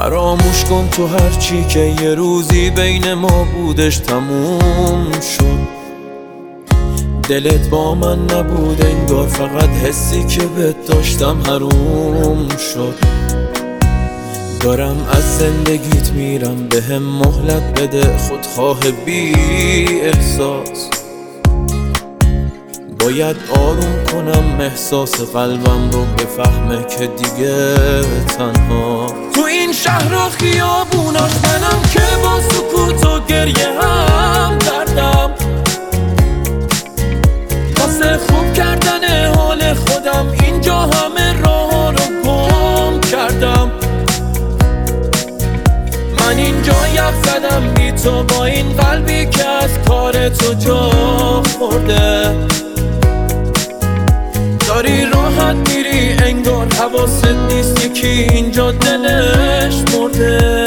فراموش کن تو هرچی که یه روزی بین ما بودش تموم شد. دلت با من نبود انگار، فقط حسی که بهت داشتم حروم شد. دارم از زندگیت میرم، بهم مهلت بده خودخواه بی احساس. باید آروم کنم احساس قلبم رو، بفهمه که دیگه تنها. تو این شهر و خیابوناش منم که با سکوت و گریه هم دردم، واسه خوب کردن حال خودم اینجا همه راه رو گم کردم. من اینجا یب زدم بی تو، با این قلبی که از کار تو جا خورده. داری راحت میری انگار، حواست نیست یکی اینجا دلش مرده.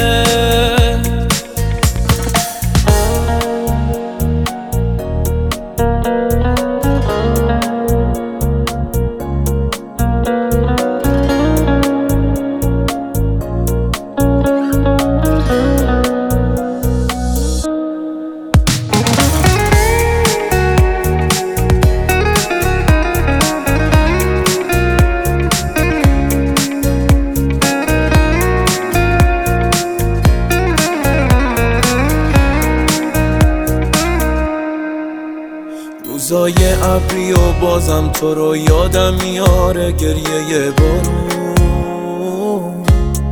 روزای ابری و بازم تو رو یادم میاره، گریه بارون.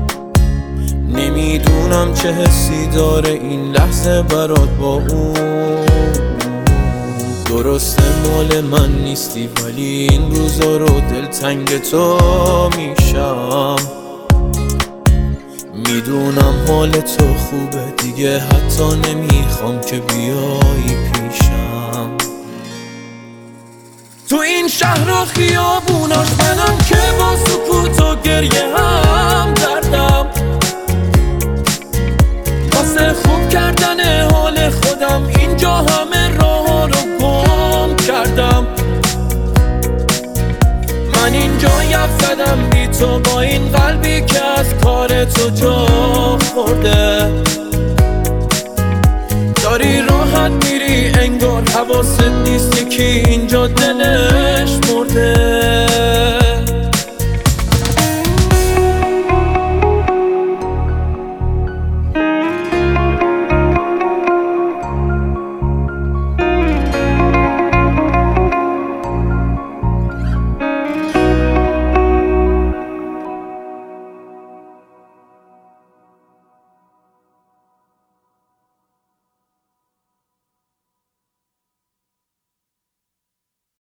نمیدونم چه حسی داره این لحظه برات با اون. درسته مال من نیستی ولی این روزا رو دلتنگ تو میشم. میدونم حال تو خوبه دیگه، حتی نمیخوام که بیای پیشم. تو این شهر و خیابوناش منم که با سکوت و گریه هم دردم، واسه خوب کردن حال خودم اینجا همه راه رو گم کردم. من اینجا یب زدم بی تو، با این قلبی که از کار تو جا خورده. داری راحت میری انگار، حواست نیست یکی اینجا دلش مرده.